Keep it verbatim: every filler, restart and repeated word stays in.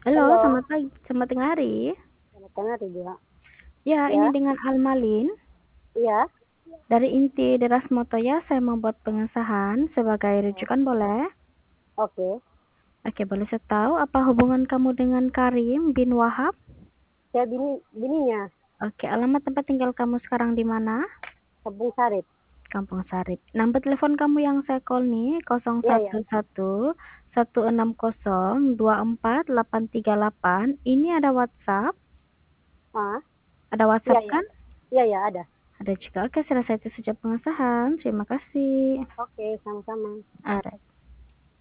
Halo, Halo. selamat pagi selamat tengah hari. Selamat tengah hari juga. Ya, ini Ya. dengan Almalin. Iya. Dari inti deras motoya saya membuat pengesahan sebagai Oh. rujukan boleh? Oke. Oke, boleh saya tahu apa hubungan kamu dengan Karim bin Wahab? Saya bini bininya. Oke, alamat tempat tinggal kamu sekarang di mana? Kampung Sarit. Kampung Sarip. Nomor telepon kamu yang saya call nih nol Iya, satu ya. satu satu enam nol dua empat delapan tiga delapan. Ini ada WhatsApp? Ah. Ada Iya, WhatsApp ya. kan? Iya, ya, ada. Ada juga. Oke, saya rasa itu saja pengesahan. Terima kasih. Oke, sama-sama. Alright.